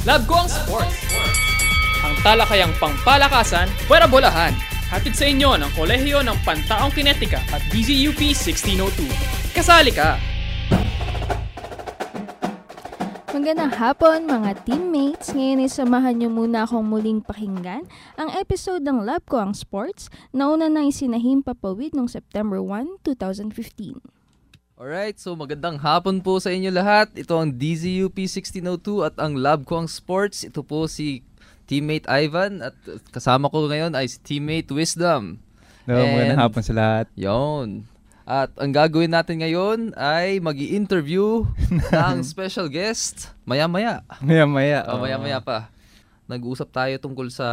Love ko ang sports. Ang talakayang pangpalakasan, pwera bolahan. Hatid sa inyo ng Kolehiyo ng Pantaong Kinetika at DZUP 1602. Kasali ka! Magandang hapon mga teammates. Ngayon ay samahan niyo muna akong muling pakinggan ang episode ng Love Ko ang Sports na una nang isinahim papawid noong September 1, 2015. Alright, so magandang hapon po sa inyo lahat. Ito ang DZUP 1602 at ang Love Ko ang Sports. Ito po si teammate Ivan at kasama ko ngayon ay si teammate Wisdom. Magandang hapon sa lahat. Yon. At ang gagawin natin ngayon ay mag-i-interview ng special guest maya-maya. Maya-maya pa. Nag-uusap tayo tungkol sa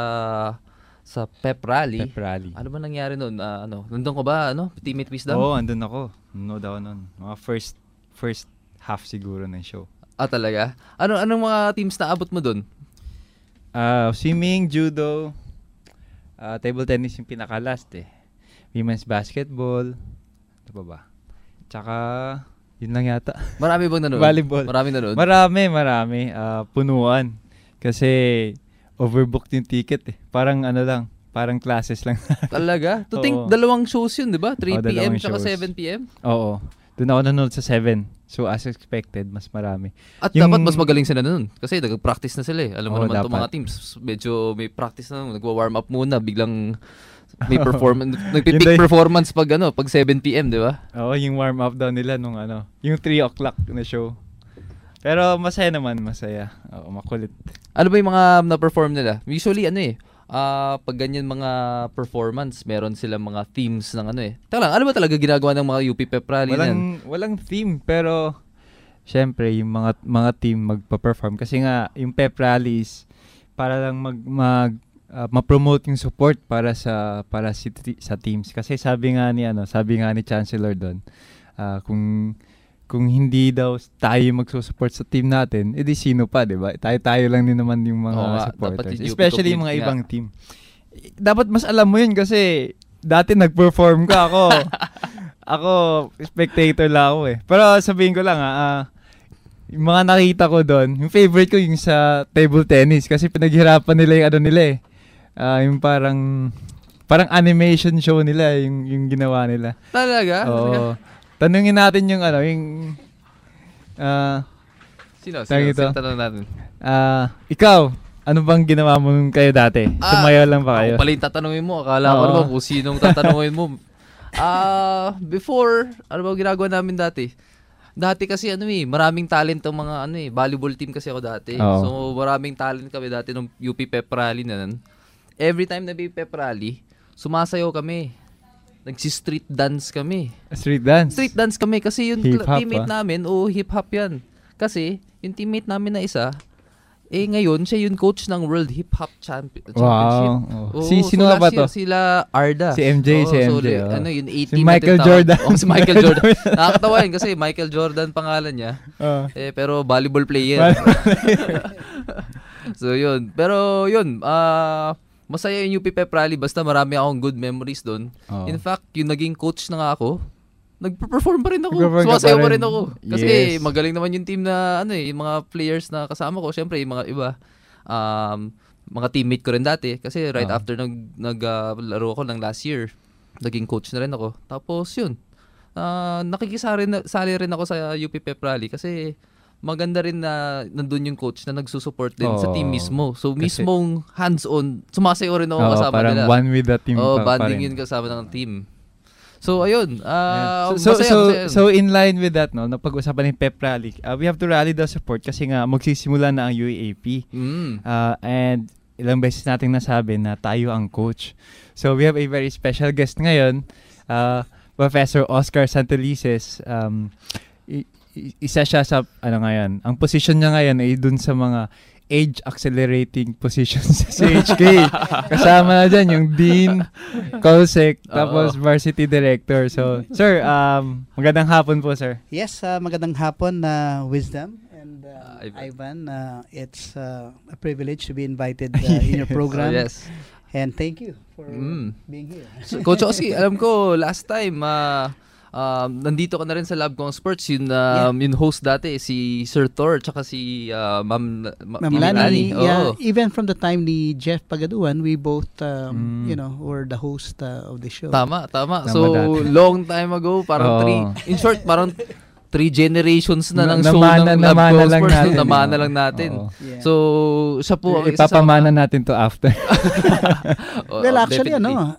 pep rally. Ano ba nangyari noon? Nandun ko ba, teammate Wisdom? Oo, andun ako. Nanood ako noon. Mga first half siguro ng show. Ah, talaga? Anong mga teams na abot mo doon? Swimming, judo, table tennis yung pinaka-last eh. Women's basketball. Ano ba? Tsaka, yun lang yata. Marami bang nanood? Volleyball. Marami nanood? Marami. Punuan. Kasi, overbooked yung ticket eh. Parang classes lang. Talaga? To think, dalawang shows yun, di ba? 3 p.m. tsaka 7 p.m.? Oo. Doon ako nanood sa 7. So, as expected, mas marami. At dapat mas magaling sila nun. Kasi nag-practice na sila eh. Alam mo naman itong mga teams. Medyo may practice na. Nagwa-warm up muna. Biglang may performance. Nagpipick performance pag 7 p.m., di ba? Oo, yung warm up daw nila nung yung 3 o'clock na show. Pero masaya naman, masaya. Oo, makulit. Ano ba yung mga na-perform nila? Usually pag ganyan mga performance, meron silang mga themes ng Teka lang, ano ba talaga ginagawa ng mga UP Pep Rally Walang theme, pero syempre yung mga team magpa-perform kasi nga yung Pep Rally is para lang ma-promote yung support para sa teams kasi sabi nga ni Chancellor doon, kung hindi daw tayo magsusupport sa team natin, edi sino pa, 'di ba? Tayo lang din naman yung mga supporters. Especially yung mga ibang team. Dapat mas alam mo 'yun kasi dati nag-perform ka ako. Ako spectator lang ako eh. Pero sabihin ko lang yung mga nakita ko doon, yung favorite ko yung sa table tennis kasi pinaghirapan nila yung nila eh. Yung parang animation show nila yung ginawa nila. Talaga? Oo. Tanungin natin yung Sino tanong natin? Ikaw, ano bang ginawa mo nung kayo dati? Sumayaw lang ba kayo? Ako pala yung tatanungin mo. Akala ko naman kung sinong tatanungin mo. Before, ano ba ginagawa namin dati? Dati kasi maraming talent ang mga volleyball team kasi ako dati. So maraming talent kami dati nung UP Pep Rally na nun. Every time na may Pep Rally, sumasayaw kami. Nagsi-street dance kami. Street dance? Street dance kami kasi yung teammate namin, hip-hop yan. Kasi yung teammate namin na isa, ngayon siya yung coach ng World Hip Hop Championship. Wow. Sino ba to? Sila Arda. Si MJ. Yung 18 si Michael Jordan. Si Michael Jordan. Nakakatawa yun kasi Michael Jordan pangalan niya. Pero volleyball player. So yun. Pero yun, masaya yung UP Pep Rally basta marami akong good memories doon. In fact, yung naging coach na nga ako, nagpe-perform pa rin ako. Sumasayaw pa rin ako. Kasi magaling naman yung team na yung mga players na kasama ko. Siyempre, yung mga iba, mga teammate ko rin dati. Kasi right after naglaro ako ng last year, naging coach na rin ako. Tapos yun, nakikisali rin ako sa UP Pep Rally kasi maganda rin na nandun yung coach na nagsusupport din sa team mismo. So, mismong hands-on, sumasayaw rin ako kasama parang nila. One with the team. Banding yun kasama ng team. So, ayun. Masaya. So, in line with that, napag-usapan ng Pep Rally, we have to rally the support kasi nga magsisimula na ang UAAP. And ilang beses nating nasabi na tayo ang coach. So, we have a very special guest ngayon, Professor Oscar Santelices. Isa siya sa ngayon. Ang position niya ngayon ay dun sa mga age accelerating positions sa CHK. Kasama na dyan yung Dean, COSEC, tapos Varsity Director. So, sir, magandang hapon po, sir. Yes, magandang hapon na Wisdom and Ivan. It's a privilege to be invited in your program. And thank you for being here. So, Coach Oski, alam ko last time nandito ka na rin sa Lab ko ang Sports, yung host dati, si Sir Thor, tsaka si Ma'am Lani. Oh. Even from the time ni Jeff Pagaduan, we both, were the host of the show. Tama. So, long time ago, parang in short, parang 3 generations na ng show ng Lab ko ang Sports. Namana lang natin. Yeah. So, siya po ang ipapamana natin to after. Well, actually,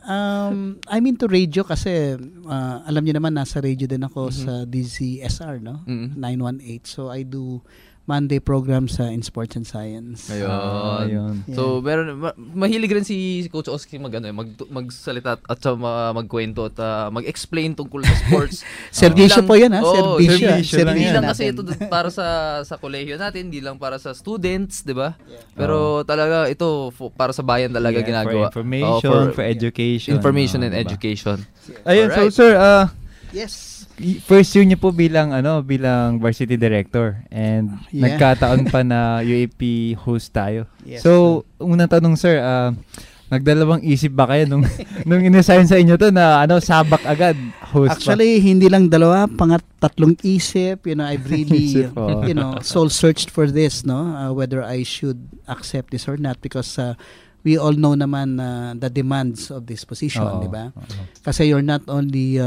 I'm into radio kasi alam niyo naman, nasa radio din ako sa DZSR, no? 918. So, I do Monday program in Sports and Science. Ayun. Yeah. So, mahilig rin si Coach Oski magsalita at magkwento at mag-explain tungkol sa sports. Servisyo po yan, ha? Servisyo lang kasi ito para sa kolehiyo natin, hindi lang para sa students, di ba? Yeah. Pero talaga ito para sa bayan talaga ginagawa. For information, for education. Information and education. Ayun, so sir, yes. First year niyo po bilang varsity director and nagkataon pa na UAP host tayo. Yes. So, unang tanong sir, nagdalawang isip ba kayo nung in-assign sa inyo to na sabak agad host? Actually, hindi lang dalawa, tatlong isip. I've really soul searched for this, no? Whether I should accept this or not, because we all know naman the demands of this position, di ba? Kasi you're not only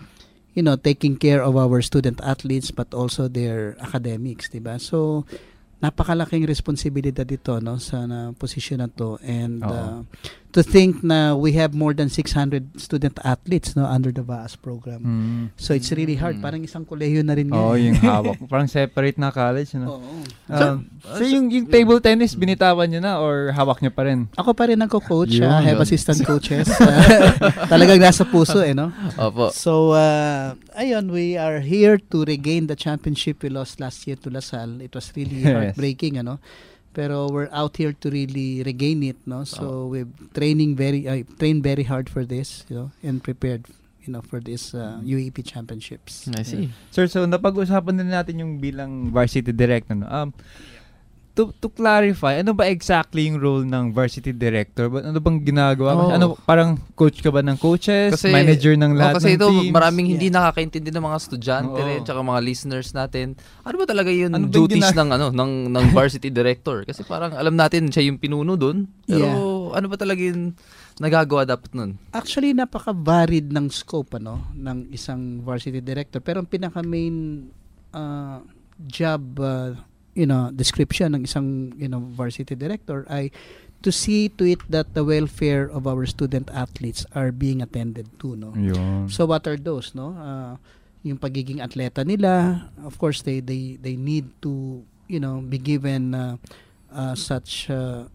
taking care of our student athletes but also their academics, diba? So, napakalaking responsibilidad ito, no, sa position na to. And to think na we have more than 600 student athletes, no, under the VAAS program. So, it's really hard. Parang isang kolehiyo na rin yan. Yung hawak. Parang separate na college, no? So, yung table tennis, binitawan nyo na or hawak nyo pa rin? Ako pa rin nagko-coach. I have assistant coaches. Talagang nasa puso, no? Opo. So, ayun, we are here to regain the championship we lost last year to LaSalle. It was really heartbreaking, pero we're out here to really regain it, no? So we've trained very hard for this, and prepared, for this UAP championships. I see. Sir, so napag-usapan din natin yung bilang varsity director, no? To clarify, ano ba exactly yung role ng varsity director? Ano bang ginagawa? Parang coach ka ba ng coaches? Kasi, manager ng lahat ng teams? Kasi ito, maraming hindi nakakaintindi ng mga estudyante rin, tsaka mga listeners natin. Ano ba talaga yung duties ng varsity director? Kasi parang alam natin siya yung pinuno doon. Pero ano ba talaga yung nagagawa dapat nun? Actually, napaka-varied ng scope ng isang varsity director. Pero ang pinaka-main job description ng isang varsity director ay to see to it that the welfare of our student athletes are being attended to, no? Yun. So what are those, no? Yung pagiging atleta nila, of course they need to be given such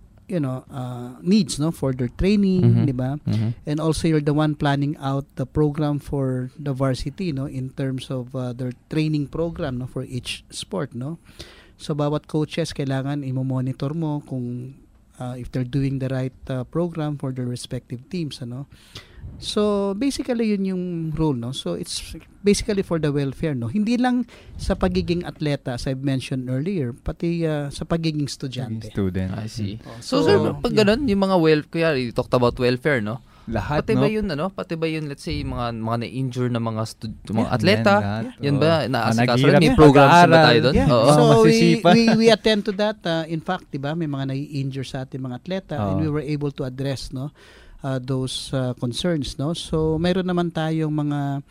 needs, no, for their training, di ba? And also you're the one planning out the program for the varsity, no, in terms of their training program, no, for each sport, no? So, bawat coaches, kailangan i-monitor mo kung if they're doing the right program for their respective teams, So, basically, yun yung role, no? So, it's basically for the welfare, no? Hindi lang sa pagiging atleta, as I've mentioned earlier, pati sa pagiging estudyante. Student. I see. So, sir, pag ganun, yung mga you talked about welfare, no? Lahat, pati ba yun, pati ba yun, let's say, mga na-injure na mga atleta, yan ba, naasikaso rin? May programs ba tayo doon? So, we attend to that. In fact, diba, may mga nai-injure sa ating mga atleta and we were able to address, no, those concerns, no? So, mayroon naman tayong mga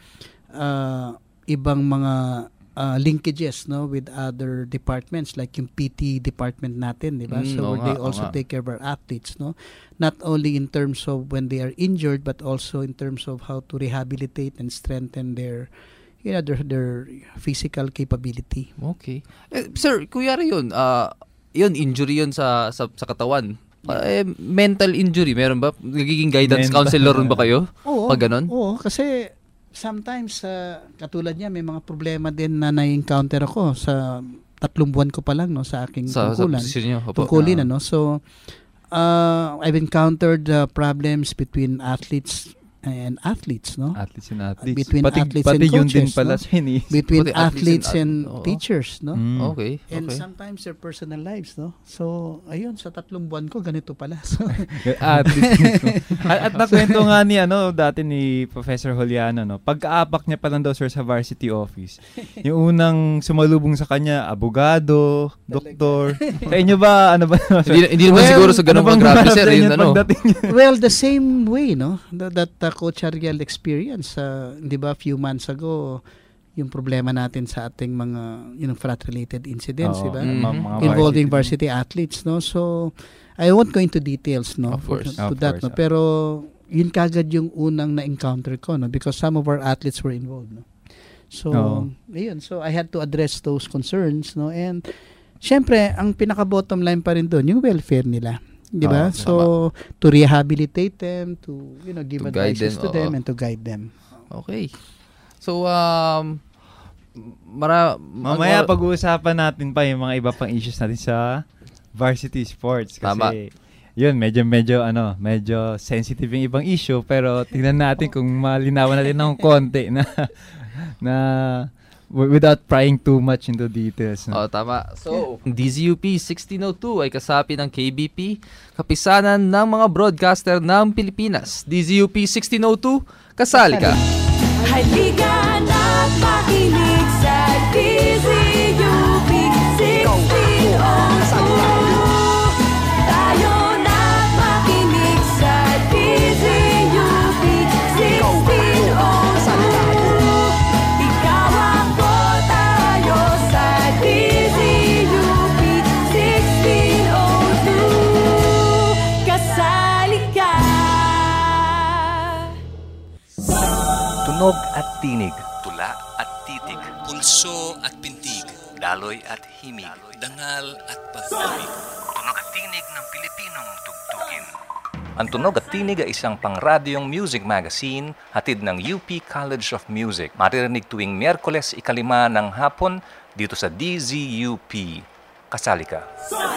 ibang mga linkages, no, with other departments like yung PT department natin, di ba? So they also take care of our athletes, no, not only in terms of when they are injured but also in terms of how to rehabilitate and strengthen their their physical capability. Okay. Sir, kuya yun, yun injury yun sa katawan. Mental injury, meron ba? Nagiging guidance counselor rin ba kayo? Oo, pag ganun? Oo, kasi sometimes, katulad niya, may mga problema din na na-encounter ako sa 3 buwan ko pa lang, no, sa aking tungkulin. So, I've encountered problems between athletes and athletes, no? Athletes and athletes. Between athletes pati and yun coaches, din pala, no? Chinese. Between Pati athletes and oo. teachers, no? Okay. And Okay. sometimes their personal lives, no? So, ayun, sa 3 buwan ko, ganito pala. So, Athletes mismo. At nakwento nga ni dati ni Professor Juliano, no, pagkaapak niya pa lang daw sir sa varsity office, yung unang sumalubong sa kanya, abogado, doktor. Sa inyo ba, ano ba? Hindi naman siguro sa ganung bang grabe sir, marap yun niya ano. pagdating niya? well, the same way, no? That Coach Ariel experience, di ba, few months ago, yung problema natin sa ating mga, frat-related incidents, di ba? Mga Involving varsity athletes, no? So, I won't go into details, no? Of course. To Of that, course, no? Pero, yun kagad yung unang na-encounter ko, no? Because some of our athletes were involved, no? So, ayun. So, I had to address those concerns, no? And, syempre, ang pinaka-bottom line pa rin doon, yung welfare nila. Di ba? So, to rehabilitate them, to, give To guide advices them, to them, oo. and to guide them. Okay. So, Mamaya pag-uusapan natin pa yung mga iba pang issues natin sa varsity sports. Kasi, Tama. yun, medyo sensitive yung ibang issue. Pero tingnan natin kung malinawan natin ng konti na without prying too much into details. No? tama. So, DZUP 1602 ay kasapi ng KBP, kapisanan ng mga broadcaster ng Pilipinas. DZUP 1602, kasali ka. Halika na't makinig sa DZUP 1602. Tayo na't makinig sa DZUP 1602. Ikaw ako, tayo sa DZUP 1602. Kasali ka. Tunog at tinig, tula at titig, pulso at pintig, daloy at himig, dangal at pag-ibig. Tunog at tinig ng Pilipinong tugtugin. Ang Tunog at Tinig ay isang pangradyong music magazine hatid ng UP College of Music. Maririnig tuwing Miyerkules 5 ng hapon dito sa DZUP. Kasali ka.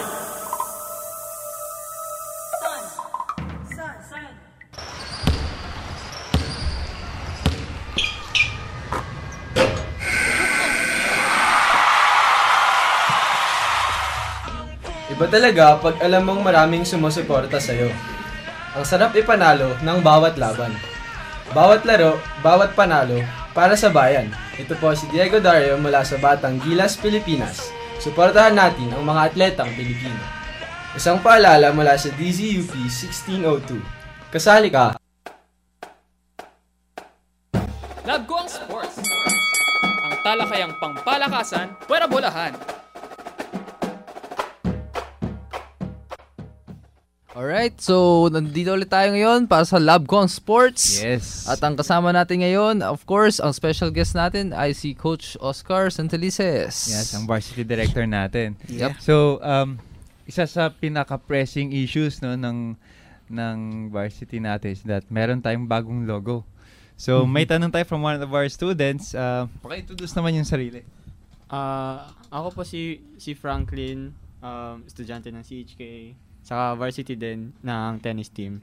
Iba talaga pag alam mong maraming sumusuporta sa'yo. Ang sarap ipanalo ng bawat laban. Bawat laro, bawat panalo, para sa bayan. Ito po si Diego Dario mula sa Batang Gilas, Pilipinas. Suportahan natin ang mga atletang Pilipino. Isang paalala mula sa DZUP 1602. Kasali ka! Love ko ang sports. Ang talakayang pangpalakasan, pwera bolahan. Alright, so nandito ulit tayo ngayon para sa Lab Ko ang Sports. Yes. At ang kasama natin ngayon, of course, ang special guest natin ay si Coach Oscar Santelices. Yes, ang varsity director natin. Yep. So, isa sa pinaka-pressing issues ng varsity natin is that meron tayong bagong logo. So, may tanong tayo from one of our students. Paki-introduce naman yung sarili. Ako po si Franklin, estudyante ng CHK, saka varsity din ng tennis team.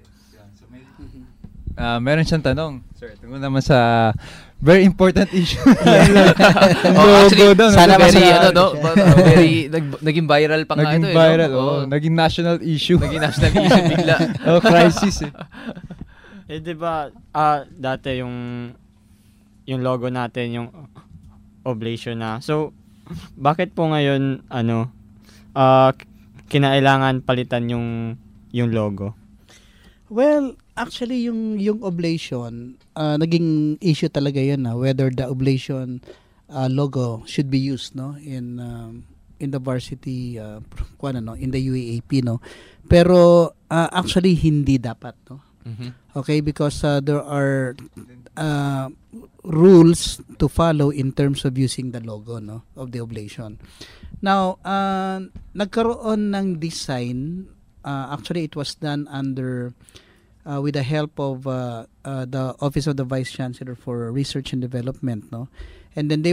Meron siyang tanong. Sir, tungkol naman sa very important issue. Actually, sana very, masaya very, naging viral pa nga ito. Naging viral, naging national issue. Naging national issue bigla. Crisis eh. Di ba, dati yung logo natin, yung oblation na. So, bakit po ngayon, kinailangan palitan yung logo? Well, actually yung oblation, naging issue talaga 'yun whether the oblation logo should be used in the varsity in the UAAP Pero actually hindi dapat Okay, because there are rules to follow in terms of using the logo of the oblation. Now, nagkaroon ng design. Actually, it was done under with the help of the Office of the Vice Chancellor for Research and Development, and then they were able to design a logo, which was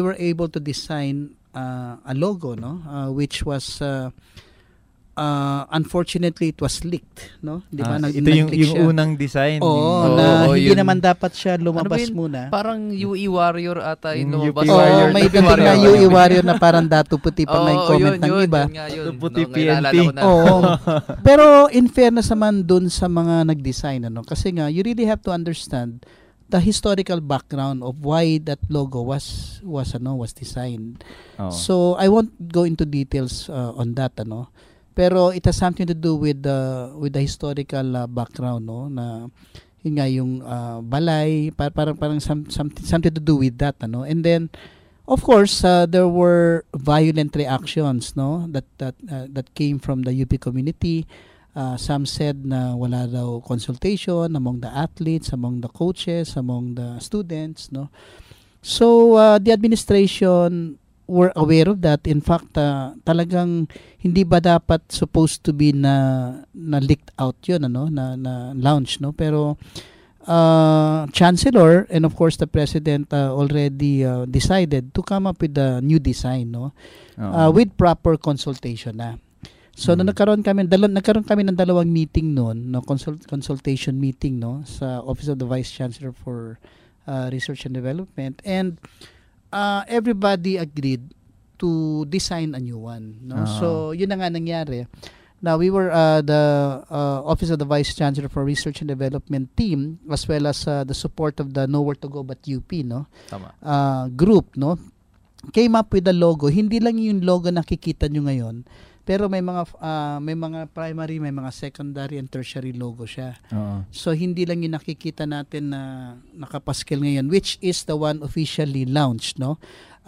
unfortunately it was leaked, no? Di ba? Ito yung unang design. Hindi naman dapat siya Ano ba lumabas yun? muna. Parang UE Warrior ata yung Yung lumabas. UP Warrior. May dating na UE Warrior na parang datu puti pa may comment ng iba. Yun, Puti naalala PNP. ko na. Oo. Pero in fairness naman dun sa mga nag-design, ano? Kasi nga, you really have to understand the historical background of why that logo was designed. So I won't go into details on that, ano. Pero it has something to do with the historical background, no, na yun nga yung balay, parang something to do with that, ano. And then of course there were violent reactions, no, that came from the UP community. Some said na wala daw consultation among the athletes, among the coaches, among the students, no. So the administration were aware of that. In fact, talagang hindi ba dapat supposed to be na leaked out 'yun, ano, na launch, no. Pero chancellor and of course the president already decided to come up with a new design, no, with proper consultation na. So nagkaroon kami ng dalawang meeting noon, no, consultation meeting, no, sa Office of the Vice Chancellor for Research and Development, and everybody agreed to design a new one, no. So yun na nga nangyari. Now we were the Office of the Vice Chancellor for Research and Development team, as well as the support of the Nowhere to Go But UP, no, group, no, came up with the logo. Hindi lang yung logo nakikita nyo ngayon, pero may mga primary, may mga secondary and tertiary logo siya. So hindi lang yung nakikita natin na nakapaskil ngayon, which is the one officially launched, no,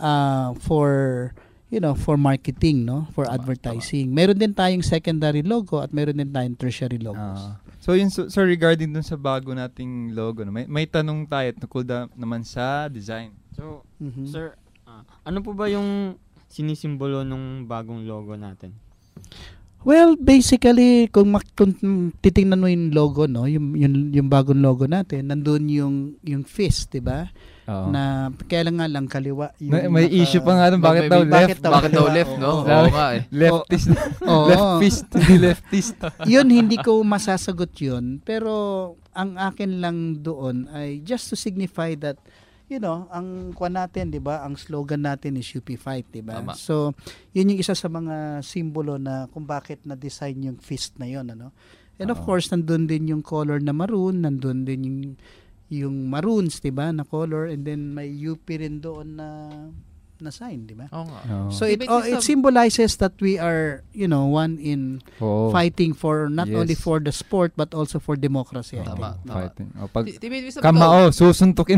for marketing, no, for advertising. Meron din tayong secondary logo at meron din tayong tertiary logos. So yun, so regarding dun sa bago nating logo, no, may tanong tayo tungkol naman sa design. So Sir, ano po ba yung sinisimbolo ng bagong logo natin? Well, basically, kung titingnan mo yung logo, no, yung bagong logo natin, nandun yung fist, 'di ba? Na kaya lang kaliwa yung may issue pa nga doon, bakit daw left, no? Oo nga eh. Leftist. Leftist, hindi leftist. Yun, hindi ko masasagot yun, pero ang akin lang doon ay just to signify that, you know, ang kuwan natin, 'di ba? Ang slogan natin is UP Fight, 'di ba? So, yun yung isa sa mga simbolo na kung bakit na-design yung fist na yun, ano. And of course, nandun din yung color na maroon, nandun din yung maroons, 'di ba, na color, and then may UP rin doon na sign, 'di ba? So it symbolizes that we are, you know, one in fighting for not only for the sport but also for democracy. Fighting. Kamao, susuntukin.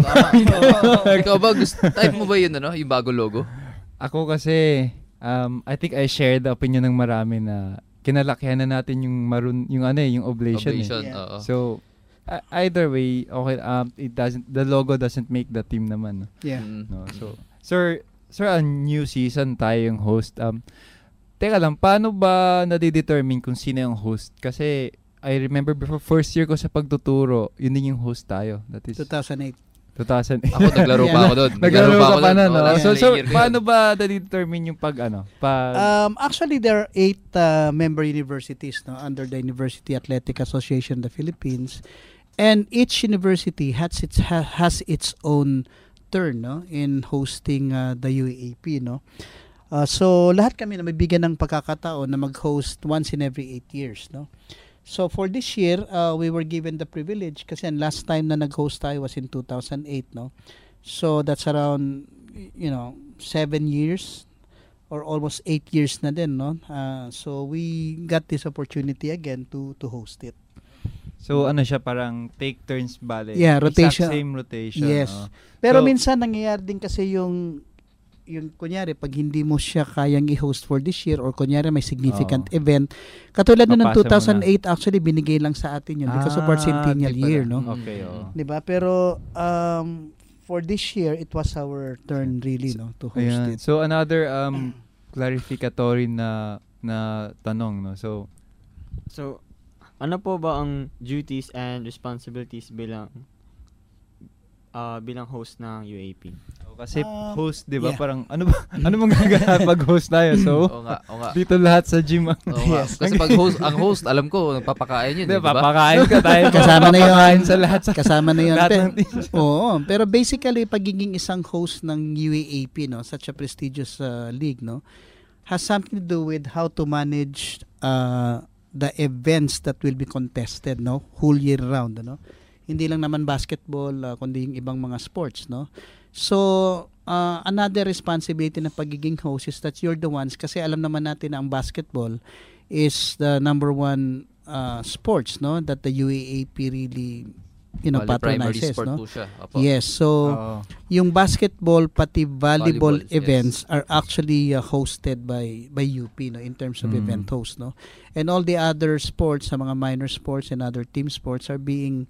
Ikaw ba, type mo ba yun, ano, yung bago logo? Ako kasi I think I share the opinion ng marami na kinalakihan na natin yung maroon, yung oblation. So either way, okay, the logo doesn't make the team naman. No. So Sir, a new season tayo yung host. Teka lang, paano ba nadidetermine kung sino yung host? Kasi I remember before first year ko sa pagtuturo, yun din yung host tayo. That is 2008. Ako naglaro pa ako doon. Naglaro ka pa na, no? So paano ba nadidetermine yung actually there are 8 member universities, no, under the University Athletic Association of the Philippines. And each university has its own turn, no, in hosting the UAAP, no. So lahat kami na mabibigyan ng pagkakataon na mag-host once in every 8 years, no. So for this year, we were given the privilege kasi last time na nag-host tayo was in 2008, no. So that's around, 7 years or almost 8 years na din, no. So we got this opportunity again to host it. So ano siya, parang take turns bale. Yeah, rotation. Exact same rotation. Yes. Pero minsan nangyayari din kasi yung kunyari pag hindi mo siya kayang i-host for this year or kunyari may significant event. Katulad ng 2008 actually binigay lang sa atin yun because of our centennial year, no? Okay, 'Di ba? Pero for this year it was our turn really, no, to host it. So another clarificatory na tanong, no. So ano po ba ang duties and responsibilities bilang host ng UAP? Kasi host, 'di ba? Parang ano magagawa pag host tayo? So, Oo nga. dito lahat sa gym. Yes. Kasi pag ang host, alam ko, nagpapakain yun, 'di ba? Papakain ka tayo. Kasama na yun sa lahat kasama na yun. lahat ng teams. Oo, pero basically pagiging isang host ng UAAP, no, such a prestigious league, no, has something to do with how to manage the events that will be contested, no, whole year round, no. Hindi lang naman basketball, kundi yung ibang mga sports, no. So, another responsibility ng pagiging host is that you're the ones, kasi alam naman natin na ang basketball is the number one sports, no, that the UAAP really, patronizes, no. Yes, so yung basketball pati volleyball events are actually hosted by UP, no, in terms of event host, no. And all the other sports, sa mga minor sports and other team sports are being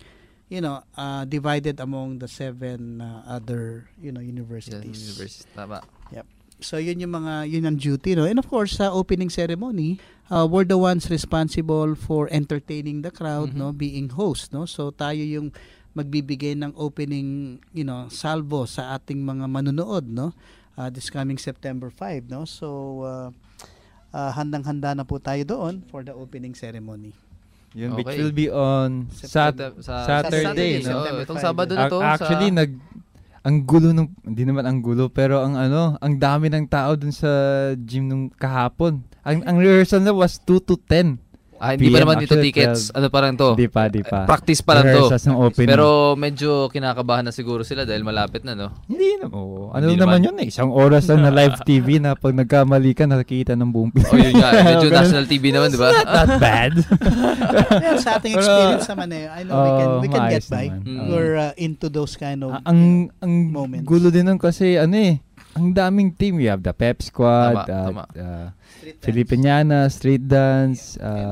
divided among the 7 other universities. Tama. Yep. So yun ang duty, no. And of course sa opening ceremony, we're the ones responsible for entertaining the crowd, no, being host, no. So tayo yung magbibigay ng opening, salvo sa ating mga manunood, no. This coming September 5, no. So handang-handa na po tayo doon for the opening ceremony. Yun, which will be on Saturday, no? Itong Sabado na to. Actually, ang gulo hindi naman ang gulo, pero ang dami ng tao dun sa gym nung kahapon. Ang rehearsal na was 2 to 10. Hindi pa naman dito tickets. Ano pa lang to? Di pa. Practice pa lang to. Pero Pero medyo kinakabahan na siguro sila dahil malapit na, no? hindi na. Ano naman yun eh. Isang oras lang na live TV na pag nagkamali ka, nakikita ng buong Pilipinas. Yun nga. Medyo national TV naman, di ba? Not bad. Well, sa ating experience naman I know we can get by. We're into those kind of ang moments. gulo din nun kasi ang daming team. We have the Pep Squad, Tama. Filipiniana, Street Dance,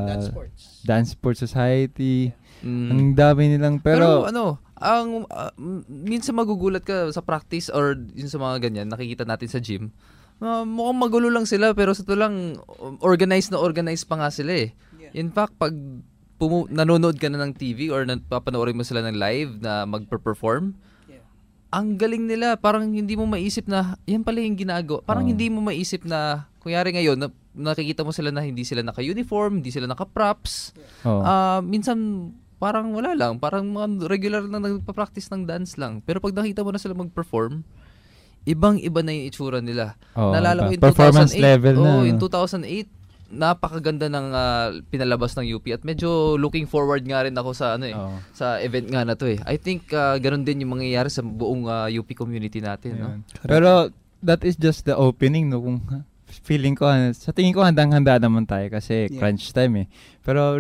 Dance Sports Society. Ang dami nilang Pero minsan magugulat ka sa practice or yun sa mga ganyan, nakikita natin sa gym. Mukhang magulo lang sila pero sa to lang organized pa nga sila eh. Yeah. In fact, pag nanonood ka na ng TV or napapanoorin mo sila ng live na magpe-perform, ang galing nila. Parang hindi mo maisip na yan pala yung ginagawa. Parang hindi mo maisip na kunyari ngayon nakikita mo sila na hindi sila naka-uniform, hindi sila naka-props. Minsan parang wala lang, parang mga regular na nagpa-practice ng dance lang. Pero pag nakita mo na sila mag-perform, ibang-iba na yung itsura nila. Naalala ko yung performance 2008. level na. In 2008, napakaganda ng pinalabas ng UP at medyo looking forward nga rin ako sa sa event nga na to eh. I think ganun din yung mangyayari sa buong UP community natin, no. Pero that is just the opening, no. Kung feeling ko sa tingin ko handang-handa naman tayo kasi crunch time eh. Pero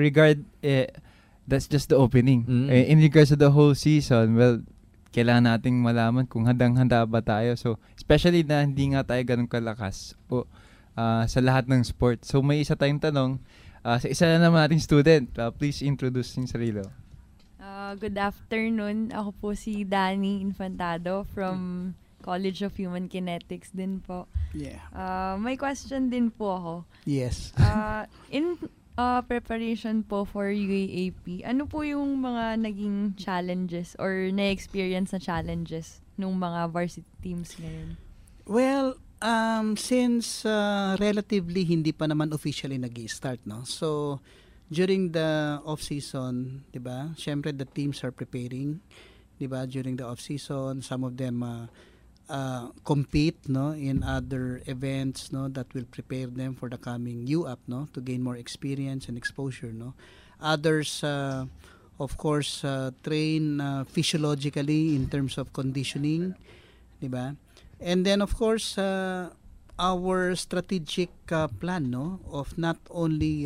that's just the opening. In regards to the whole season, well, kailangan nating malaman kung handang-handa ba tayo. So, especially na hindi nga tayo ganun kalakas sa lahat ng sport. So, may isa tayong tanong sa isa na naman nating student. Please introduce yung sarili. Good afternoon. Ako po si Danny Infantado from College of Human Kinetics din po. Yeah. May question din po ako. Yes. In preparation po for UAAP, ano po yung mga naging challenges or na-experience na challenges nung mga varsity teams ngayon? Well, since relatively hindi pa naman officially nag-i-start, no? So, during the off-season, di ba? Siyempre, the teams are preparing, di ba? During the off-season, some of them compete, no, in other events, no, that will prepare them for the coming UAP, no, to gain more experience and exposure, no. Others, of course, train physiologically in terms of conditioning, di ba? And then, of course, our strategic plan, no, of not only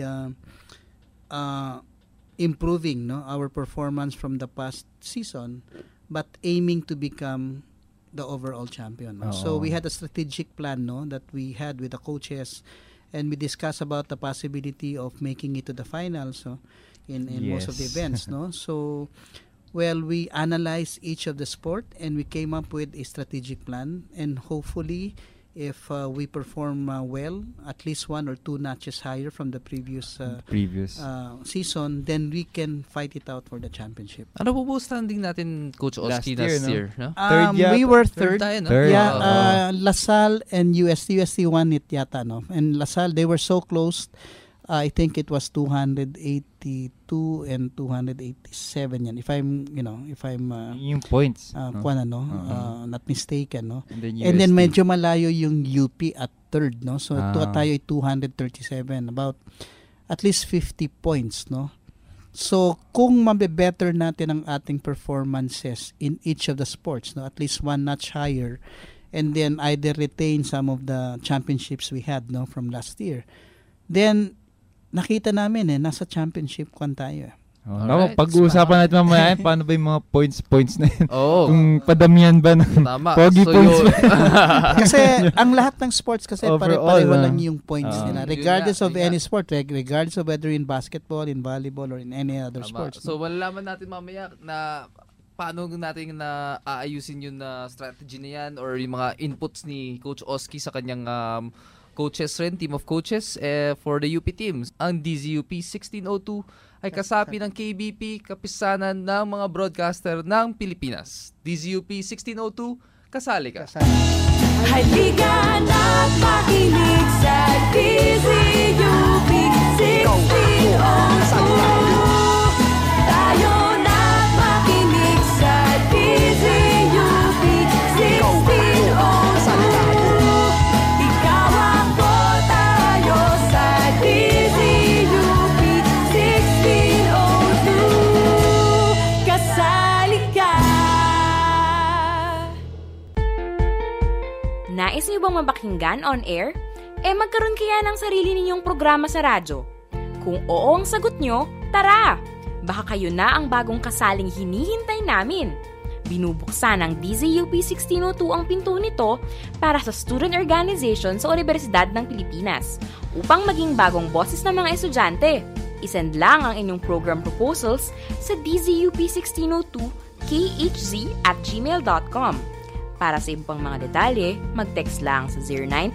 improving, no, our performance from the past season, but aiming to become the overall champion. No? So we had a strategic plan, no, that we had with the coaches, and we discussed about the possibility of making it to the finals, so in most of the events, no. So, well, we analyzed each of the sport and we came up with a strategic plan, and hopefully if we perform well, at least 1 or 2 notches higher from the previous season, then we can fight it out for the championship. Ano po standing natin, Coach Oski, last year? No? We were third. Tayo, no? LaSalle and UST won it yata, no? And LaSalle, they were so close. I think it was 282 and 287 yan. If I'm yung points, not mistaken, no. And then medyo malayo yung UP at third, no. So tayo ay 237, about at least 50 points, no. So kung mabe-better natin ang ating performances in each of the sports, no, at least 1 notch higher, and then either retain some of the championships we had, no, from last year, then nakita namin nasa championship kwan tayo. Pag-uusapan natin mamaya paano ba yung mga points na yun. Kung padamihan ba ng pogi points. Kasi ang lahat ng sports kasi pare-pareho lang yung points nila. Regardless of any sport, regardless of whether in basketball, in volleyball, or in any other sports. So malalaman natin mamaya na paano natin na aayusin yung strategy na yan or yung mga inputs ni Coach Oski sa kanyang coaches rin, team of coaches for the UP teams. Ang DZUP 1602 ay kasapi ng KBP, kapisanan ng mga broadcaster ng Pilipinas. DZUP 1602, kasali ka. Halika na't makinig sa DZUP 1602. Tayo na't makinig sa DZUP 1602. Nais niyo bang mapakinggan on air? Magkaroon kaya ng sarili ninyong programa sa radyo? Kung oo ang sagot nyo, tara! Baka kayo na ang bagong kasaling hinihintay namin. Binubuksan ng DZUP 1602 ang pinto nito para sa student organization sa Universidad ng Pilipinas upang maging bagong boses ng mga estudyante. Isend lang ang inyong program proposals sa dzup1602khz@gmail.com. Para sa ibang mga detalye, mag-text lang sa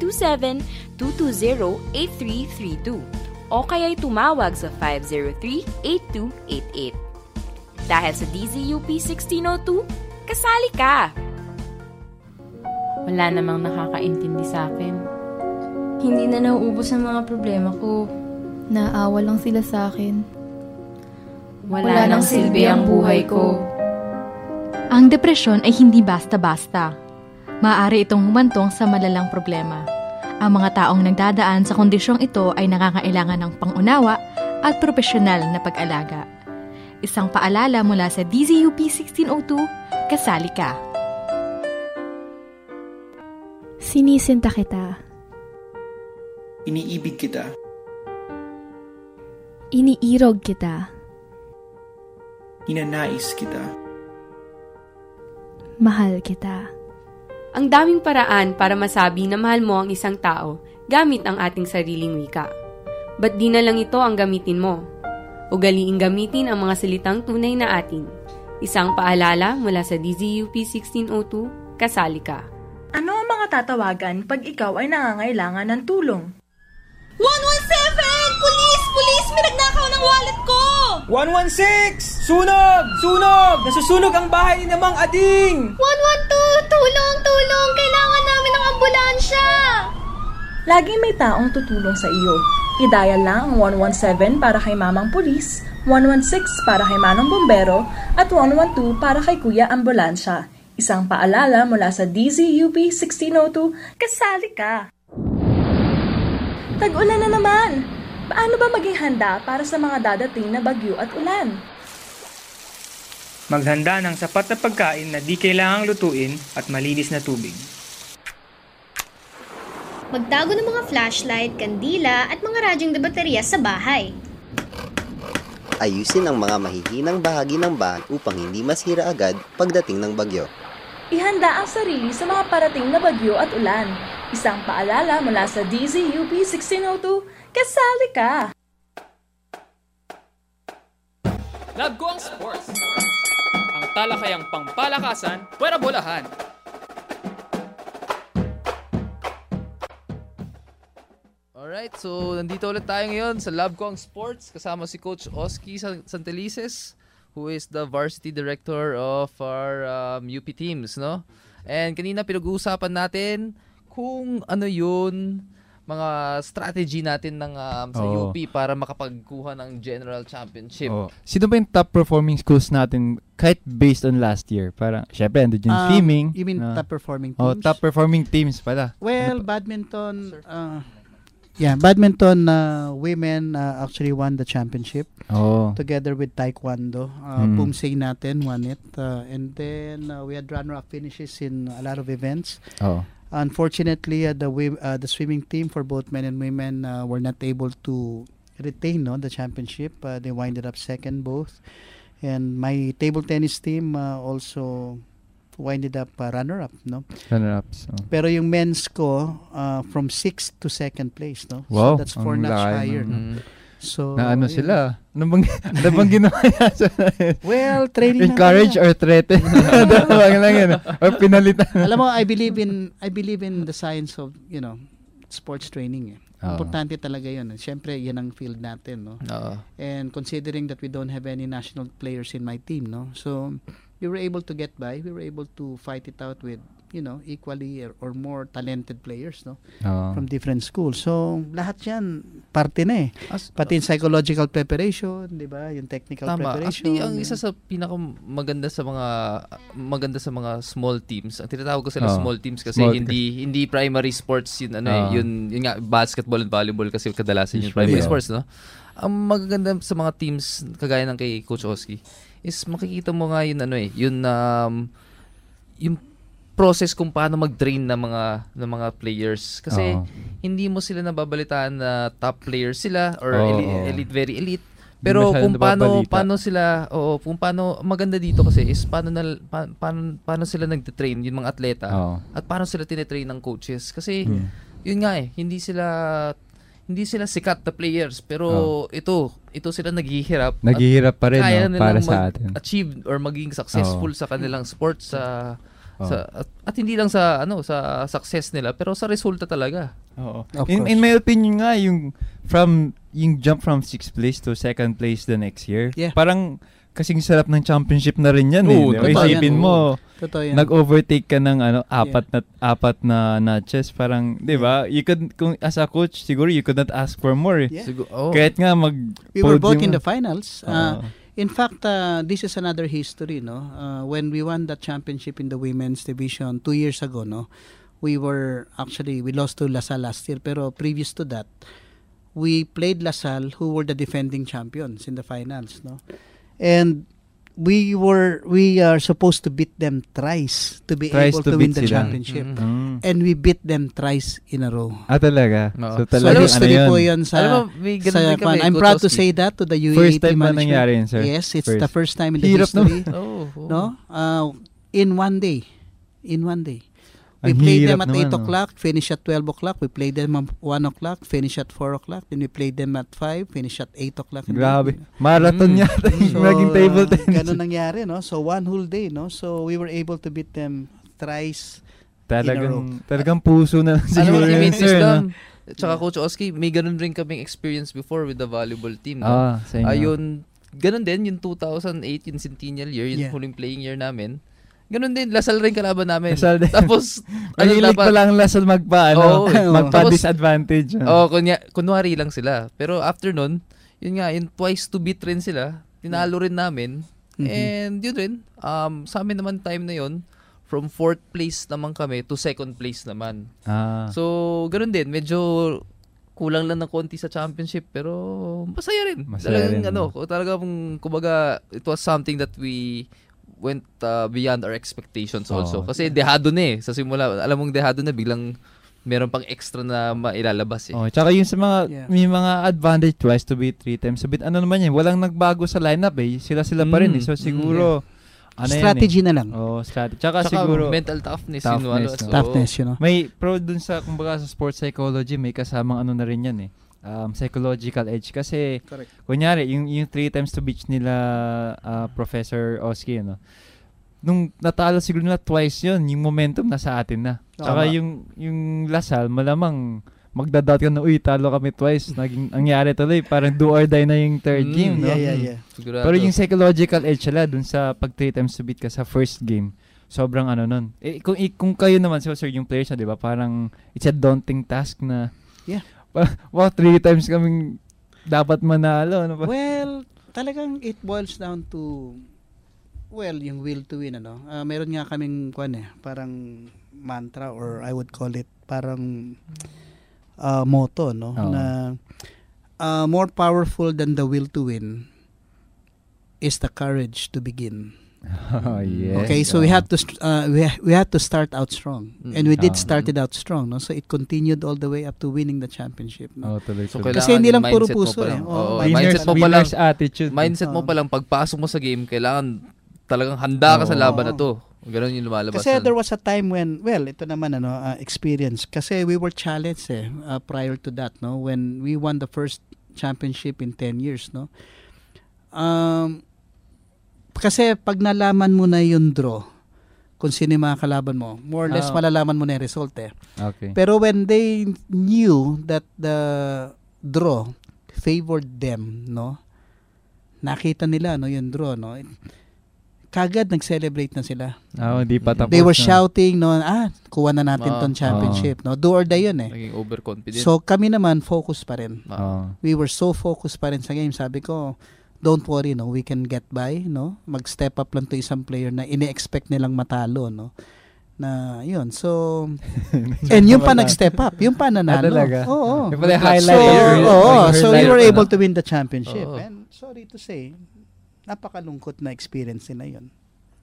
0927-220-8332 o kaya'y tumawag sa 503-8288. Dahil sa DZUP 1602, kasali ka! Wala namang nakakaintindi sa akin. Hindi na nauubos ang mga problema ko. Naawa lang sila sa akin. Wala nang silbi ang buhay ko. Ang depresyon ay hindi basta-basta. Maaari itong humantong sa malalang problema. Ang mga taong nagdadaan sa kondisyong ito ay nangangailangan ng pangunawa at profesional na pag-alaga. Isang paalala mula sa DZUP 1602, kasali ka. Sinisinta kita. Iniibig kita. Iniirog kita. Ninanais kita. Mahal kita. Ang daming paraan para masabi na mahal mo ang isang tao gamit ang ating sariling wika. Ba't di na lang ito ang gamitin mo? Ugaliing gamitin ang mga salitang tunay na atin. Isang paalala mula sa DZUP 1602, kasali ka. Ano ang mga tatawagan pag ikaw ay nangangailangan ng tulong? 117! Police! Police! May nagnakaw ng wallet ko! 116! Sunog! Sunog! Nasusunog ang bahay ni Namang Ading! 112! Tulong! Tulong! Kailangan namin ng ambulansya! Laging may taong tutulong sa iyo. I-dial lang ang 117 para kay Mamang Pulis, 116 para kay Manong Bombero, at 112 para kay Kuya Ambulansya. Isang paalala mula sa DZUP 1602, kasali ka! Tag-ulan na naman! Paano ba maging handa para sa mga dadating na bagyo at ulan? Maghanda ng sapat na pagkain na di kailangang lutuin at malinis na tubig. Magtago ng mga flashlight, kandila at mga radyong de baterya sa bahay. Ayusin ang mga mahihinang bahagi ng bahan upang hindi masira agad pagdating ng bagyo. Ihanda ang sarili sa mga parating na bagyo at ulan. Isang paalala mula sa DZUP 1602, kasali ka! Love ko ang sports. Ang talakayang pangpalakasan, pwera bolahan. Alright, so nandito ulit tayo ngayon sa Lab ko ang Sports kasama si Coach Oski Santelices, who is the varsity director of our UP teams, no? And kanina pinag-uusapan natin kung ano yun, mga strategy natin ng sa UP para makapagkuha ng General Championship. Sino ba yung top performing schools natin kahit based on last year? Parang, syempre, andun yung swimming. You mean top performing teams? Top performing teams pala. Well, badminton, badminton women actually won the championship together with taekwondo. Pumsay natin won it. And then we had runner-up finishes in a lot of events. Unfortunately, the swimming team for both men and women were not able to retain the championship. They winded up second both. And my table tennis team also winded up runner-up, no? Runner-ups. Pero yung men's ko, from 6th to 2nd place, no? Wow, so that's 4 notch higher, no? So, na ano sila? Ano bang ginawa niya? Well, training encourage or threaten? Dalawang lang yun. Or pinalitan. Alam mo, I believe in the science of, sports training. Importante talaga yun. Siyempre, yan ang field natin, no? And considering that we don't have any national players in my team, no? So, we were able to get by. We were able to fight it out with, equally or more talented players, no? From different schools. So, lahat yan, parte na eh. Pati yung psychological preparation, di ba? Yung technical preparation. Actually, ang isa sa pinakamaganda sa mga small teams, ang tinatawag ko sila small teams kasi hindi primary sports yun, yun nga, basketball and volleyball kasi kadalasan yung primary sports, no? Ang magaganda sa mga teams, kagaya ng kay Coach Oski, is makikita mo nga yung process kung paano mag-train ng mga players kasi hindi mo sila nababalitaan na top players sila or elite very elite, pero kung paano sila kung paano maganda dito kasi is paano sila nagte-train yung mga atleta at paano sila tine-train ng coaches kasi yun nga hindi sila sikat na players pero ito sila naghihirap pa rin para sa atin achieve or maging successful sa kanilang sports at hindi lang sa success nila pero sa resulta talaga. In my opinion nga yung jump from 6th place to 2nd place the next year. Parang kasing sarap ng championship na rin yan isipin mo nag-overtake ka ng apat na notches parang 'di ba? You could kung as a coach siguro you could not ask for more. Kahit nga we were both in the finals. In fact, this is another history, no? When we won that championship in the women's division 2 years ago, no? We lost to LaSalle last year, pero previous to that, we played LaSalle, who were the defending champions in the finals, no? And we are supposed to beat them thrice to be able to win the championship. And we beat them thrice in a row. Talaga? So history po yun sa I'm proud to say that to the UAAP first time management. Nangyari yun, sir? Yes, it's the first time in the history. No? In one day. We played them at 8 o'clock, finish at 12 o'clock. We played them at 1 o'clock, finish at 4 o'clock. Then we played them at 5, finish at 8 o'clock. Grabe. Marathon yata yung naging table tennis. Ganun nangyari, no? So, one whole day, no? So, we were able to beat them thrice in a row. Talagang puso na siguro yun, sir. Tsaka Coach Oski, may ganun rin kaming experience before with the volleyball team. No? Ayun, ganun din, yung 2008, yung centennial year, yung huling playing year namin. Ganun din, Lasal rin kalaban namin. Tapos, mahilig pa lang Lasal magpa-disadvantage. Kunwari lang sila. Pero after nun, yun nga, yung twice to beat rin sila. Tinalo rin namin. And yun rin, sa amin naman time na yun, from 4th place naman kami to 2nd place naman. So, ganun din, medyo kulang lang ng konti sa championship, pero masaya rin. Talagang, kumbaga, it was something that we went beyond our expectations also. Kasi dehado na sa simula. Alam mong dehado na, biglang meron pang extra na mailalabas Tsaka yung sa mga, may mga advantage twice to beat 3 times. So, naman yan, walang nagbago sa lineup Sila pa rin So siguro, strategy na lang. Strategy. Tsaka siguro, mental toughness. Toughness, May pro dun sa, kumbaga sa sports psychology, may kasamang na rin yan psychological edge kasi kunyari yung 3 times to beat nila Professor Oski nung natalo siguro nila twice yun yung momentum nasa atin na tsaka yung Lasal malamang magdadoubt ka na, uy, talo kami twice. Nangyari tuloy, parang do or die na yung third game, no? Yeah. Pero yung psychological edge sila dun sa pag 3 times to beat ka sa first game, sobrang nun. Kung kayo naman, sir, yung players na, di ba, parang it's a daunting task na, wow, 3 times kaming dapat manalo. Ano ba? Well, talagang it boils down to, yung will to win, ano. Meron nga kaming, parang mantra, or I would call it, parang motto, no? Na more powerful than the will to win is the courage to begin. Yes. Okay, so we had to start out strong, and we did started out strong, no? So it continued all the way up to winning the championship, no? So kasi hindi lang puro puso mindset mo pa lang, attitude. Mindset mo pa lang pagpasok mo sa game, kailangan talagang handa ka sa laban na to. Ganun yung lumalabas. Kasi there was a time when, ito naman experience. Kasi we were challenged prior to that, no? When we won the first championship in 10 years, no? Kasi pag nalaman mo na yung draw, kung sino yung mga kalaban mo, more or less malalaman mo na yung result Okay. Pero when they knew that the draw favored them, no? Nakita nila, no, yung draw, no? Kagad nag-celebrate na sila. Hindi pa tapos. They were shouting, no, kuha na natin tong championship, no? Do or die yun Naging overconfident. So kami naman focus pa rin. We were so focused pa rin sa game. Sabi ko, don't worry, no, we can get by, no? Mag-step up lang to isang player na ini-expect nilang matalo, no? Na yun. So and yung pa nag-step up, yung pa nanalo. Yung pala highlight. So we were able to win the championship. And sorry to say, napakalungkot na experience nila yun.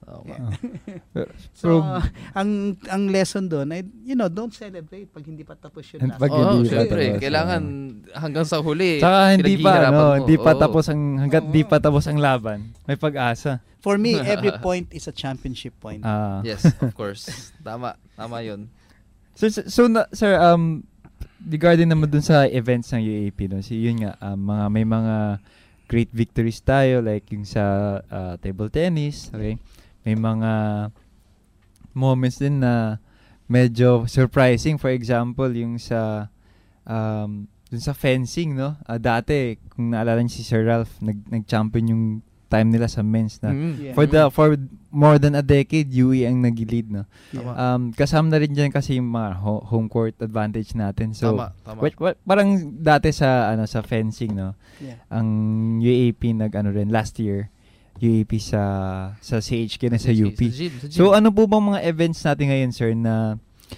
So, ang lesson doon ay, don't celebrate pag hindi pa tapos yun. Siyempre, kailangan hanggang sa huli. Saka hindi pa tapos hanggat di pa tapos ang laban, may pag-asa. For me, every point is a championship point. Yes, of course. Tama yun. So sir, regarding naman dun sa events ng UAP, no, yun nga, may mga great victories tayo, like yung sa table tennis, okay? May mga moments din na medyo surprising. For example, yung sa dun sa fencing, no? Dati, kung naalala niyo si Sir Ralph, nag-champion yung time nila sa men's na. For more than a decade, UE ang nag-lead, no? Kasama na rin dyan kasi yung mga home court advantage natin. So, parang dati sa fencing, no? Ang UAP rin last year, UAP sa CHK na sa UP. So, ano po bang mga events natin ngayon, sir, na